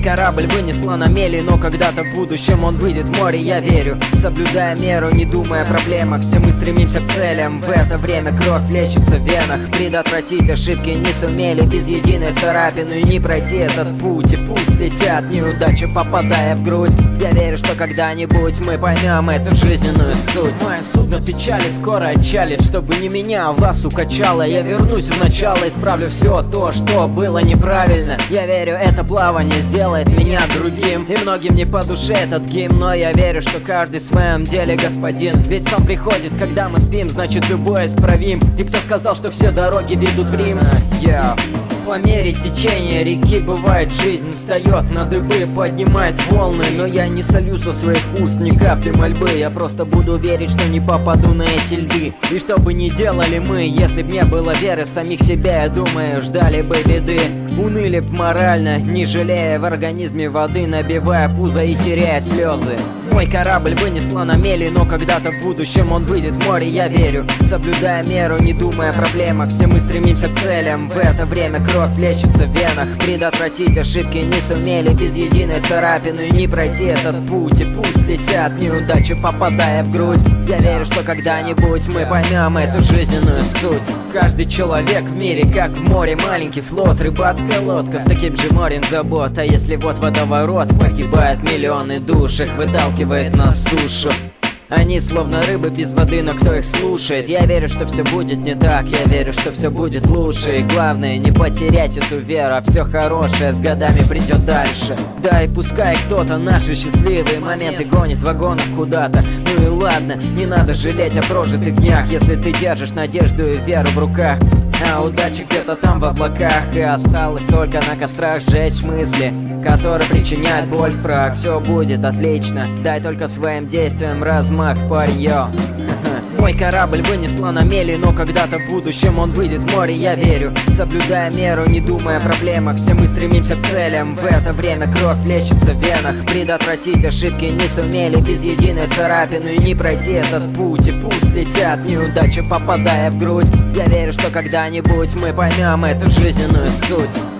корабль вынесло на мели, но когда-то в будущем он выйдет в море, я верю. Соблюдая меру, не думая о проблемах, все мы стремимся к целям. В это время кровь плещется в венах. Предотвратить ошибки не сумели, без единой царапины не пройти этот путь. И пусть летят неудачи, попадая в грудь. Я верю, что когда-нибудь мы поймем эту жизненную суть. Мое судно печали скоро отчалит, чтобы не меня вас укачало. Я вернусь в начало, исправлю все то, что было неправильно. Я верю, это плавание сделает меня другим. И многим не по душе этот гимн, но я верю, что каждый в своем деле господин. Ведь сон приходит, когда мы спим, значит любое исправим. И кто сказал, что все дороги ведут в Рим? По мере течения реки бывает жизнь встает на дыбы, поднимает волны. Но я не солю со своих уст ни капли мольбы. Я просто буду верить, что не попаду на эти льды. И что бы ни делали мы, если б не было веры в самих себя, я думаю, ждали бы беды. Уныли б морально, не жалея в организме воды, набивая пузо и теряя слезы. Мой корабль вынесло на мели, но когда-то в будущем он выйдет в море, я верю. Соблюдая меру, не думая о проблемах, все мы стремимся к целям. В это время кровь плещется в венах. Предотвратить ошибки не сумели, без единой царапины не пройти этот путь. И пусть летят неудачи, попадая в грудь. Я верю, что когда-нибудь мы поймем эту жизненную суть. Каждый человек в мире, как в море, маленький флот, рыбацкая лодка с таким же морем забот. А если вот водоворот, погибают миллионы душ, их выталкивает на сушу. Они словно рыбы без воды, но кто их слушает? Я верю, что все будет не так, я верю, что все будет лучше. И главное, не потерять эту веру, а все хорошее с годами придет дальше. Да и пускай кто-то наши счастливые моменты гонит в вагонах куда-то. Ну и ладно, не надо жалеть о прожитых днях, если ты держишь надежду и веру в руках. А удача где-то там в облаках, и осталось только на кострах сжечь мысли, которые причиняют боль в прах. Все будет отлично, дай только своим действиям размах, парень, йо. Мой корабль вынесло на мели, но когда-то в будущем он выйдет в море, я верю. Соблюдая меру, не думая о проблемах, все мы стремимся к целям. В это время кровь плещется в венах. Предотвратить ошибки не сумели, без единой царапины не пройти этот путь. И пусть летят неудачи, попадая в грудь. Я верю, что когда-нибудь мы поймем эту жизненную суть.